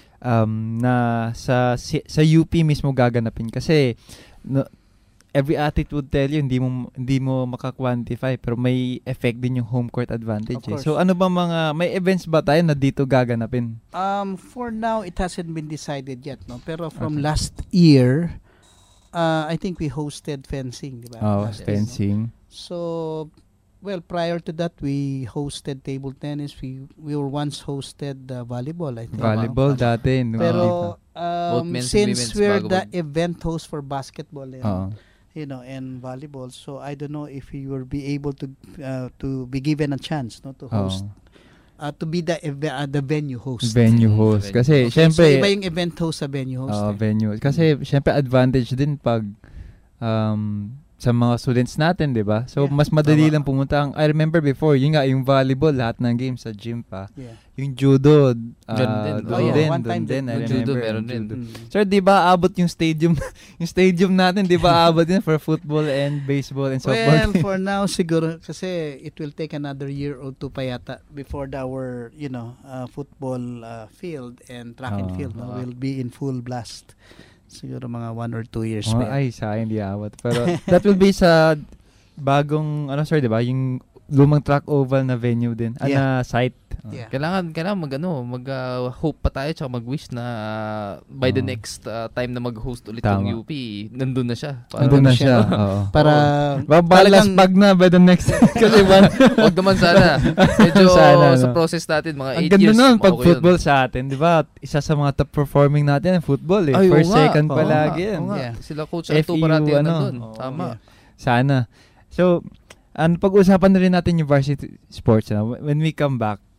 sa UP mismo gaganapin? Kasi every athlete would tell you, hindi mo maka-quantify, pero may effect din yung home court advantage. So ano ba may events ba tayo na dito gaganapin? For now, it hasn't been decided yet, no? Pero from last year, I think we hosted fencing, di ba? Fencing. So, prior to that, we hosted table tennis. We were once hosted volleyball, I think. Volleyball dati. No? Pero since we're the event host for basketball, and volleyball, so I don't know if we will be able to be given a chance, no, to host, to be the venue host. Venue host. Kasi syempre, so iba yung event host sa venue host. Venue. Kasi syempre advantage din pag sa mga students natin, 'di ba? So mas madali lang pumunta. I remember before, yun nga yung volleyball, lahat ng games sa gym pa. Yung judo, doon din. I remember meron din. Sir, 'di ba abot yung stadium natin, 'di ba abot din for football and baseball and softball? Well, for now siguro kasi it will take another year or two pa yata before our football field and track and field will be in full blast. Siguro mga 1 or 2 years pa. Ay, sa akin di awat. Pero that will be sa bagong, sir, di ba? Yung lumang track oval na venue din. Site. Kailangan mag-hope pa tayo tsaka mag-wish na by the next time na mag-host ulit ng UP, nandun na siya. Nandun na siya. Para balas bag na by the next. Kasi wag naman sana. Medyo sa process natin, mga 8 years. Ang ganda nun, pag football sa atin, di ba? Isa sa mga top performing natin ang football. First, second palagi yan. Sila Coach Ato parati nandun. Tama. Sana. So, pag-usapan na rin natin yung varsity sports. When we come back,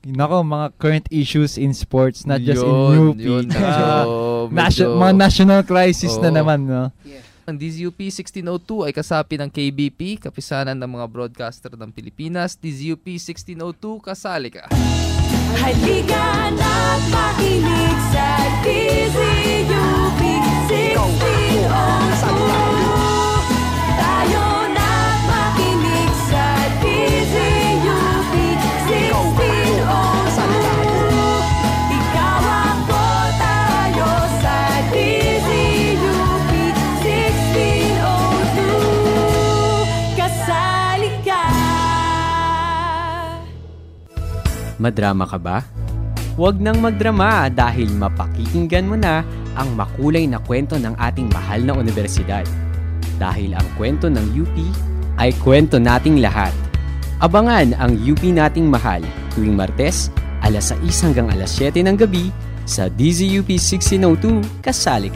mga current issues in sports, not just in UP. Mga national crisis na naman, no? Yeah. Ang DZUP 1602 ay kasapi ng KBP, Kapisanan ng mga Broadcaster ng Pilipinas. DZUP 1602, kasali ka. Halika na't makinig sa DZUP 1602. Tayo na't makinig sa DZUP 1602. Ikaw ako, tayo sa DZUP 1602. Kasali ka. Madrama ka ba? Huwag nang magdrama dahil mapakikinggan mo na ang makulay na kwento ng ating mahal na universidad. Dahil ang kwento ng UP ay kwento nating lahat. Abangan ang UP nating mahal tuwing Martes, alas 6 hanggang alas 7 ng gabi sa DZUP 1602, kasali ka.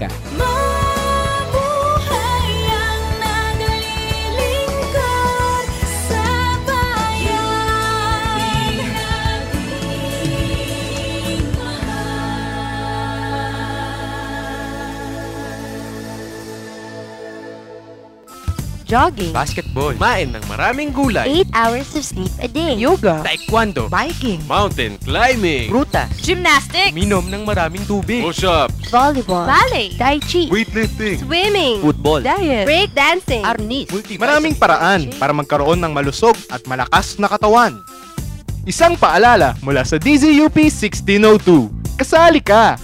Jogging, basketball, kumain ng maraming gulay, 8 hours of sleep a day, yoga, taekwondo, biking, mountain climbing, ruta, gymnastics, minom ng maraming tubig, push-ups, volleyball, ballet, tai chi, weightlifting, swimming, football, diet, break dancing, arnis. Maraming paraan para magkaroon ng malusog at malakas na katawan. Isang paalala mula sa DZUP 1602. Kasali ka!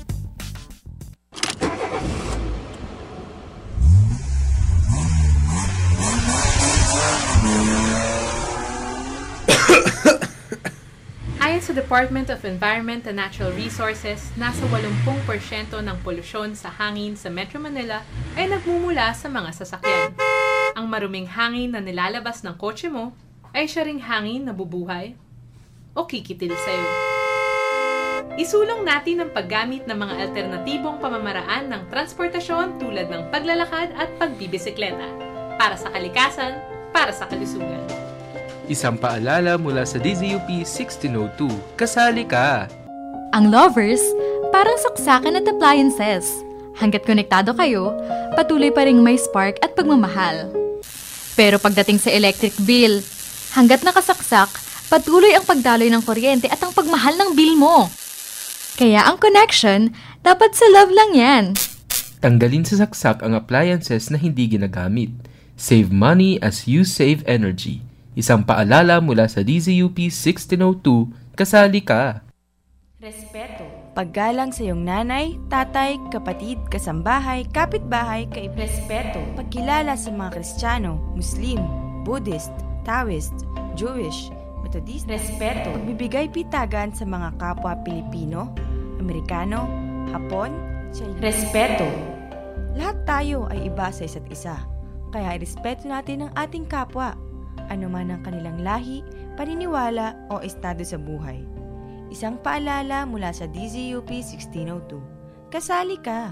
Ayon sa Department of Environment and Natural Resources, nasa 80% ng polusyon sa hangin sa Metro Manila ay nagmumula sa mga sasakyan. Ang maruming hangin na nilalabas ng kotse mo ay siya ring hangin na bubuhay o kikitil sa'yo. Isulong natin ang paggamit ng mga alternatibong pamamaraan ng transportasyon tulad ng paglalakad at pagbibisikleta para sa kalikasan, para sa kalusugan. Isang paalala mula sa DZUP 1602. Kasali ka! Ang lovers, parang saksakan at appliances. Hanggat konektado kayo, patuloy pa ring may spark at pagmamahal. Pero pagdating sa electric bill, hanggat nakasaksak, patuloy ang pagdaloy ng kuryente at ang pagmahal ng bill mo. Kaya ang connection, dapat sa love lang yan. Tanggalin sa saksak ang appliances na hindi ginagamit. Save money as you save energy. Isang paalala mula sa DZUP 1602, kasali ka. Respeto. Paggalang sa iyong nanay, tatay, kapatid, kasambahay, kapitbahay, respeto. Pagkilala sa mga Kristiyano, Muslim, Buddhist, Taoist, Jewish, Methodist, respeto. Pagbibigay pitagan sa mga kapwa Pilipino, Amerikano, Hapon, respeto. Lahat tayo ay iba sa isa't isa, kaya irespeto natin ang ating kapwa. Ano man ang kanilang lahi, paniniwala o estado sa buhay. Isang paalala mula sa DZUP 1602. Kasali ka!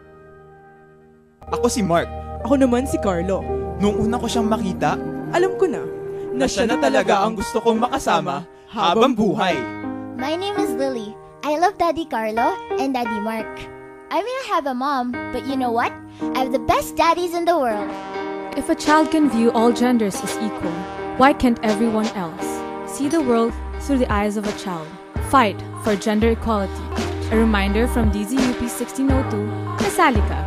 Ako si Mark. Ako naman si Carlo. Nung una ko siyang makita, alam ko na siya na talaga ang gusto kong makasama habang buhay. My name is Lily. I love Daddy Carlo and Daddy Mark. I may not have a mom, but you know what? I have the best daddies in the world. If a child can view all genders as equal, why can't everyone else see the world through the eyes of a child? Fight for gender equality. A reminder from DZUP 1602, kasali ka.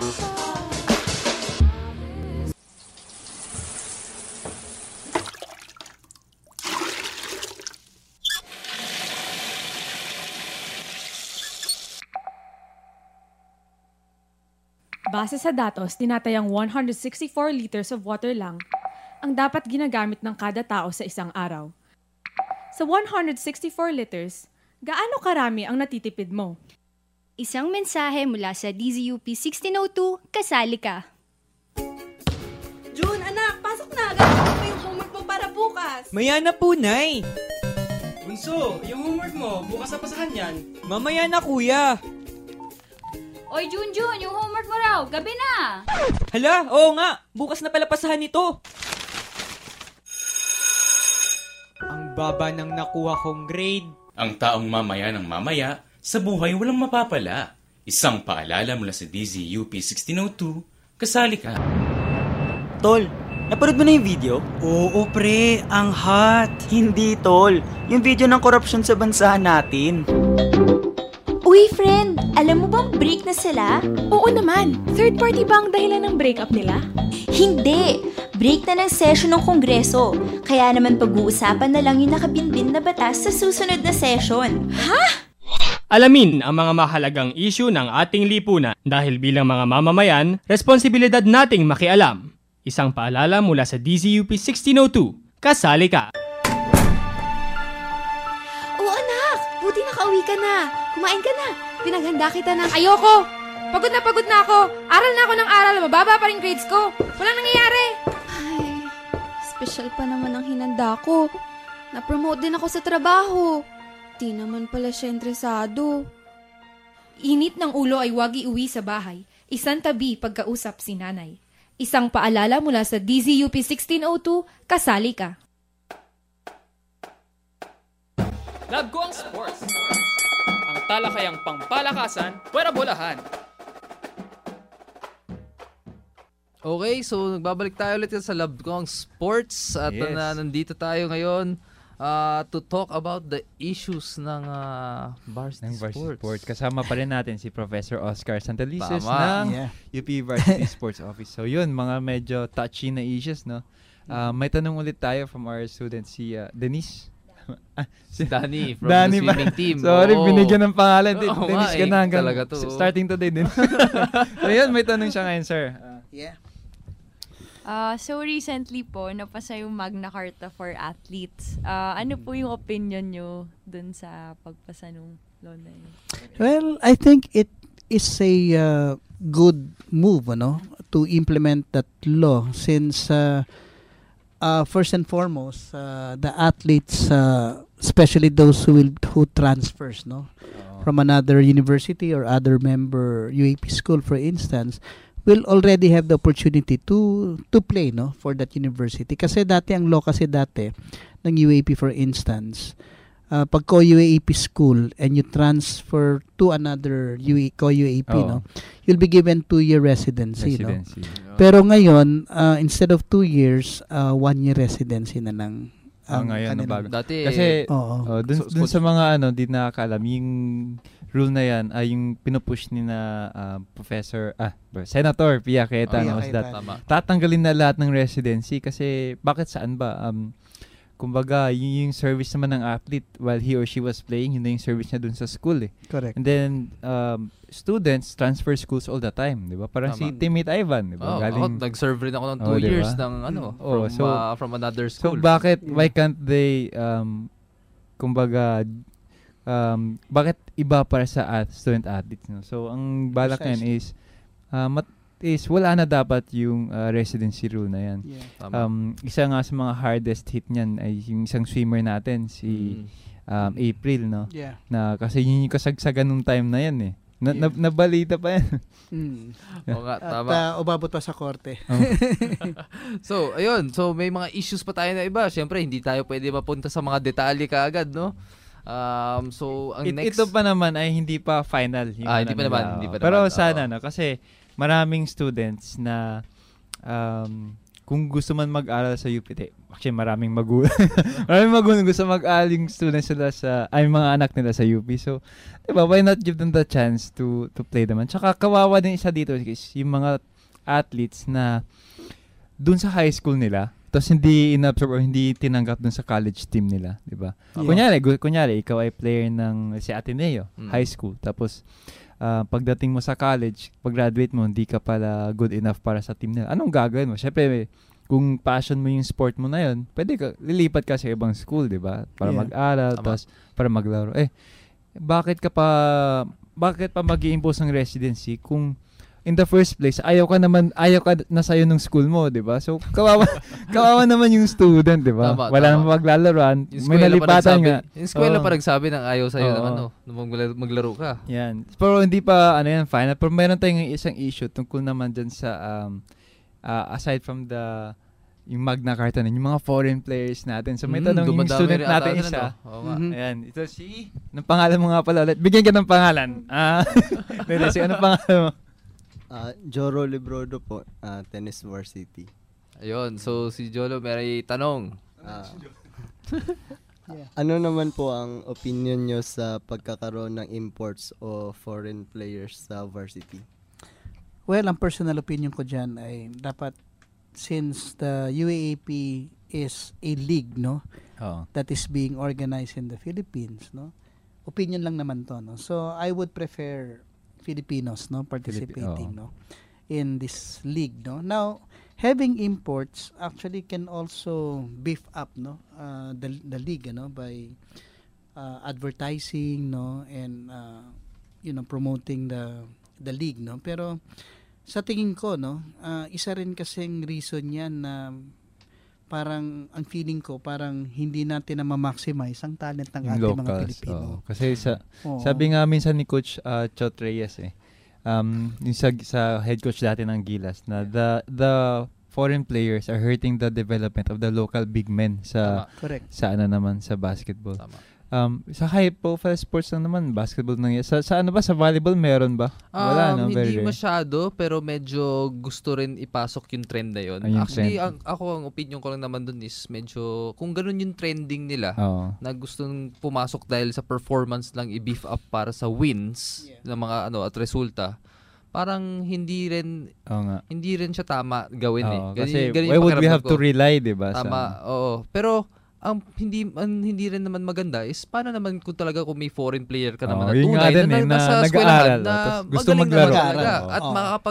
Base sa datos, tinatayang 164 liters of water lang ang dapat ginagamit ng kada tao sa isang araw. Sa 164 liters, gaano karami ang natitipid mo? Isang mensahe mula sa DZUP 1602, kasali ka. June, anak, pasok na. Gagawin mo yung homework mo para bukas. Maya na po, Nay. Bunso, yung homework mo, bukas na pasahan yan. Mamaya na, Kuya. Oy, Junjun, yung homework mo raw. Gabi na. Hala, oo nga. Bukas na pala pasahan ito. Ang baba ng nakuha kong grade. Ang taong mamaya ng mamaya, sa buhay walang mapapala. Isang paalala mula sa DZUP 1602, kasali ka. Tol, napanood mo na yung video? Oo pre, ang hot. Hindi tol, yung video ng korupsyon sa bansa natin. Uy friend, alam mo bang break na sila? Oo naman, third party ba ang dahilan ng breakup nila? Hindi, break na ng session ng Kongreso. Kaya naman pag-uusapan na lang yung nakabinbin na batas sa susunod na session. Ha? Alamin ang mga mahalagang issue ng ating lipunan dahil bilang mga mamamayan, responsibilidad nating makialam. Isang paalala mula sa DZUP 1602, kasali ka! Oo anak, buti nakauwi ka na. Kumain ka na. Pinaghanda kita ng... Ayoko! Pagod na ako. Aral na ako ng aral. Mababa pa rin grades ko. Walang nangyayari. Ay, special pa naman ang hinanda ko. Na-promote din ako sa trabaho. Di naman pala siya interesado. Init ng ulo ay wag iuwi sa bahay. Isang tabi pagkausap si nanay. Isang paalala mula sa DZUP 1602, kasali ka. Love ko ang sports. Ang talakayang pangpalakasan, pwera bolahan. Okay, so nagbabalik tayo ulit sa Love ko ang sports. At nandito tayo ngayon to talk about the issues ng varsity sports. Kasama pa rin natin si Professor Oscar Santelices ng UP Varsity Sports Office. So yun, mga medyo touchy na issues, no? May tanong ulit tayo from our student, si Denise. Si Danny from the swimming team. Sorry, binigyan ng pangalan. Denise ka na hanggang starting today din. So yun, may tanong siya ngayon, sir. So recently po, napasa yung Magna Carta for Athletes. Ano po yung opinion nyo dun sa pagpasa ng law na yun? Well, I think it is a good move, to implement that law since first and foremost, the athletes, especially those who transfers, from another university or other member UAP school, for instance, will already have the opportunity to play for that university. Kasi dati ang law ng UAP, for instance, pag co-UAP school and you transfer to another co-UAP, you'll be given 2-year residency. Pero ngayon, instead of 2 years, 1-year residency na lang. Ngayon, dati, kasi dun sa mga di nakakaalam, yung rule na yan ay yung pinupush ni na Senator Pia Cayetano that tatanggalin na lahat ng residency kasi bakit saan ba? Kumbaga, yung service naman ng athlete while he or she was playing, yun na yung service niya dun sa school eh. Correct. And then, students transfer schools all the time, di ba? Parang si teammate Ivan, di ba? Ako, nag-serve rin ako ng 2 years ng from another school. So, why can't they, kumbaga, bakit iba para sa student athletes? No? So, ang balak yan is wala na dapat yung residency rule na yan. Isa nga sa mga hardest hit niyan ay yung isang swimmer natin, si April, no? Na kasi yun yung kasagsagan nung time na yan eh. Nabalita pa yan. At umabot pa sa korte. So, ayun. So, may mga issues pa tayo na iba. Siyempre, hindi tayo pwede mapunta sa mga detalye kaagad, no? So, ang next... Ito pa naman ay hindi pa final. Hindi pa naman. Pero sana, no? Kasi maraming students na kung gusto man mag-aral sa UP, actually maraming magulang gusto mag-aral yung students nila mga anak nila sa UP. So, diba, why not give them the chance to play naman? Tsaka kawawa din isa dito yung mga athletes na dun sa high school nila, tapos hindi inabsorb o hindi tinanggap dun sa college team nila, di ba? Kunyari, ikaw ay player ng si Ateneo, high school, tapos pagdating mo sa college, pag-graduate mo, hindi ka pala good enough para sa team nila. Anong gagawin mo? Syempre, kung passion mo yung sport mo na yun, lilipat ka sa ibang school, di ba? Para mag-aral, tapos para maglaro. Bakit pa mag-i-impose ng residency kung in the first place, ayaw ka na sa'yo ng school mo, di ba? So, kawawa naman yung student, di ba? Wala namang maglalaroan. May nalipatan nga. Yung eskwela pa nagsabi ng ayaw sa'yo ng maglaro ka. Yan. Pero hindi pa, final. Pero meron tayong isang issue tungkol naman dyan sa, aside from yung Magna Carta na, yung mga foreign players natin. So may tanong yung student natin isa. Ayan, ito si, anong pangalan mo nga pala ulit? Bigyan ka ng pangalan. Anong pangalan mo? Joro Librodo po, Tennis Varsity. Ayun, so si Jolo may tanong. Ano naman po ang opinion nyo sa pagkakaroon ng imports o foreign players sa varsity? Well, ang personal opinion ko dyan ay dapat, since the UAAP is a league, no, that is being organized in the Philippines, no, opinion lang naman to, no. So I would prefer Filipinos, no, participating, no, in this league, no. Now, having imports actually can also beef up, no, the league, no, by advertising, no, and promoting the league, no. Pero sa tingin ko, no, isa rin kasing reason yan na parang ang feeling ko parang hindi natin na ma-maximize ang talent ng ating mga Pilipino. Kasi sabi nga minsan ni Coach Chot Reyes yung sa head coach dati ng Gilas na the foreign players are hurting the development of the local big men sa sa basketball. Sa high profile sports lang naman, basketball nang sa ano ba, sa volleyball meron ba? Wala, no? Hindi masyado, pero medyo gusto rin ipasok yung trend na yun. Actually, ang opinion ko lang naman dun is medyo, kung ganun yung trending nila, na gustong pumasok dahil sa performance lang i-beef up para sa wins ng mga at resulta, parang hindi rin siya tama gawin kasi why would we have to rely, diba? Tama, oo. Pero ang hindi rin naman maganda is paano naman kung may foreign player ka naman na tunay na nasa eskwelahan na gusto maglaro at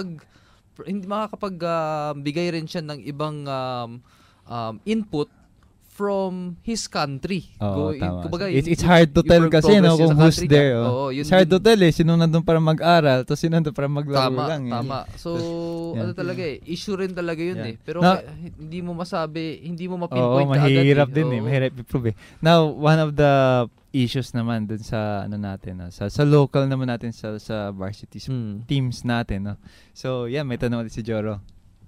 makakapagbigay rin siya ng ibang input from his country. It's hard to tell kasi kung who's there. It's hard to tell sino nandun para mag-aral tapos sino nandun para maglaro lang. Tama. So, talaga issue rin talaga yun Pero hindi mo masabi, hindi mo mapinpoint kaagad. Mahirap din mahirap i-prove Now, one of the issues naman dun sa natin, sa local naman natin sa varsity teams natin. So, may tanong ulit si Joro.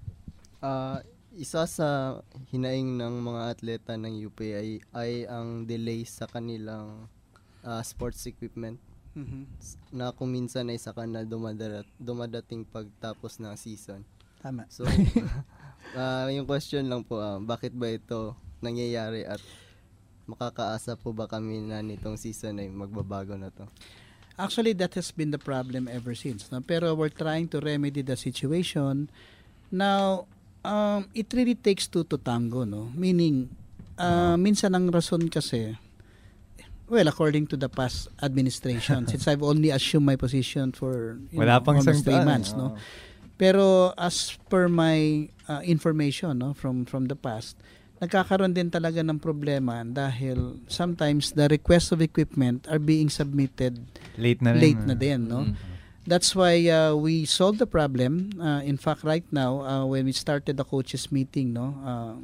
Isa sa hinaing ng mga atleta ng UP ay ang delay sa kanilang sports equipment. Na kung minsan ay saka na dumadating pagtapos ng season. Tama. So, yung question lang po, bakit ba ito nangyayari at makakaasa po ba kami na nitong season ay magbabago na to? Actually, that has been the problem ever since. No? Pero we're trying to remedy the situation. Now, it really takes two to tango, no? Meaning, minsan ang rason kasi, well, according to the past administration, since I've only assumed my position for almost 3 months, no? Pero as per my information, no, from the past, nagkakaroon din talaga ng problema dahil sometimes the requests of equipment are being submitted late na din, no? That's why we solved the problem. In fact, right now, when we started the coaches meeting, no,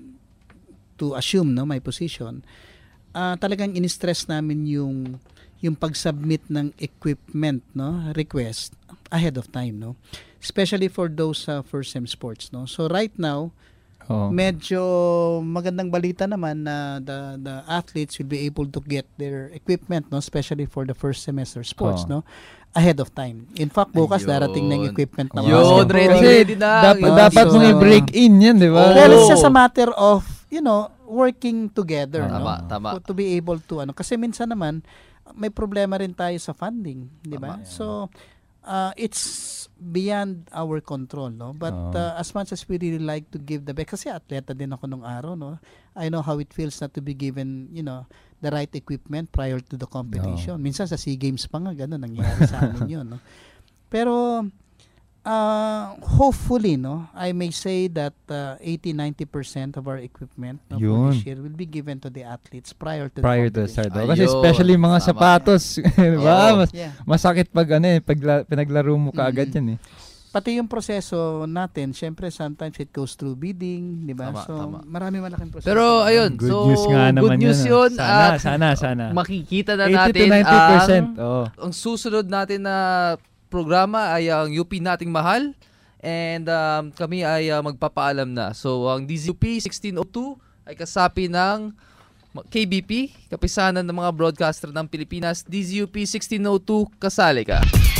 to assume my position, talagang in-stress namin yung pag-submit ng equipment, no, request ahead of time, no, especially for those first sem sports, no. So right now, medyo magandang balita naman na the athletes will be able to get their equipment, no, especially for the first semester sports, no, ahead of time. In fact, bukas darating na yung equipment na ready na. Dapat mong i-break in yan, di ba? Well, it's just a matter of, working together, tama. To be able to, kasi minsan naman, may problema rin tayo sa funding, di ba? So, it's beyond our control, no? But as much as we really like to give the best, kasi atleta din ako nung araw, no? I know how it feels not to be given, the right equipment prior to the competition. Minsan sa SEA Games pa nga, gano'n, nangyayari sa amin yun, no? Pero, hopefully, no, I may say that 80-90% of our equipment for this year will be given to the athletes prior to the start. Kasi especially mga sapatos, diba? Masakit pag pinaglaro mo kaagad yan Pati yung proseso natin, syempre sometimes it goes through bidding, di ba? Marami malaking proseso. Pero ayun, good news nga naman good news yun. Sana. Makikita na natin 80-90%. Ang susunod natin na programa ay ang UP nating mahal. And kami ay magpapaalam na. So, ang DZUP 1602 ay kasapi ng KBP, Kapisanan ng mga Broadcaster ng Pilipinas. DZUP 1602, kasali ka.